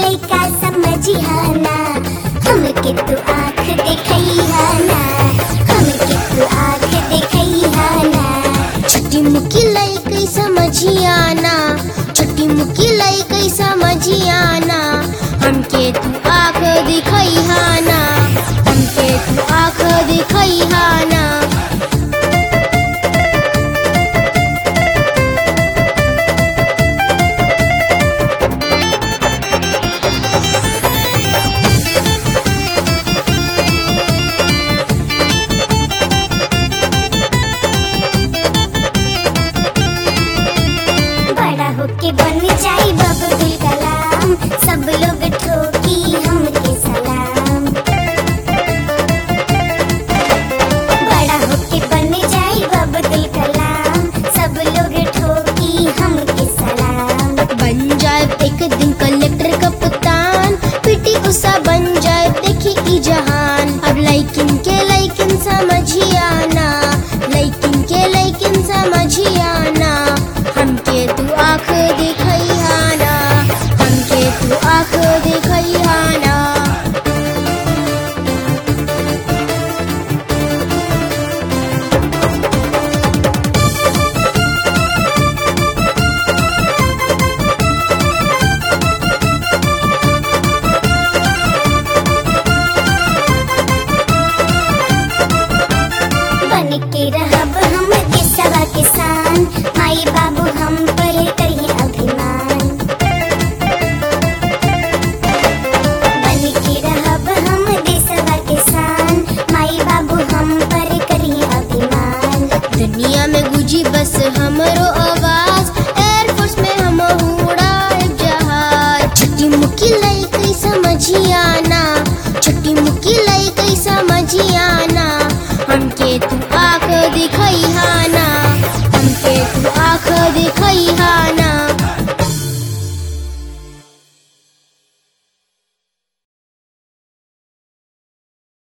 लइका समझिहाना, हमके तू आँख देखइहाना, हमके तू आँख देखइहाना। छोटी मुकी लइका समझियाना, छोटी मुकी लइका समझियाना, हमके तू आँख दिखइहाना, हमके तू आँख दिखइहाना। बड़ा होके बन जाई अब्दुल कलाम, सब लोग ठोकी हमके सलाम। बड़ा होके बन जाई अब्दुल कलाम, सब लोग ठोकी हमके सलाम। बन जाए एक दिन कलेक्टर कप्तान, पीटी उषा बन जाए देखी ई जहान। अब लइकिन के लइकिन समझियाना, लइकिन के लइकिन समझियाना, हमके तू आँख दिखइहाना, हमके तू आँख दिखइहाना। बन के रहब हम देशवा किसान, माई बाबू हम पर करिए अभिमान। बन के रहब हम देशवा किसान, माई बाबू हम पर करिए अभिमान। दुनिया में गुजी बस हमरो आवाज, एयरफोर्स में हम उड़ाए जहाज। छोटी मुकी लइका समझियाना, छोटी मुकी लइका समझियाना, हमके तू आँख दिखइहाना, हमके तू आँख दिखइहाना।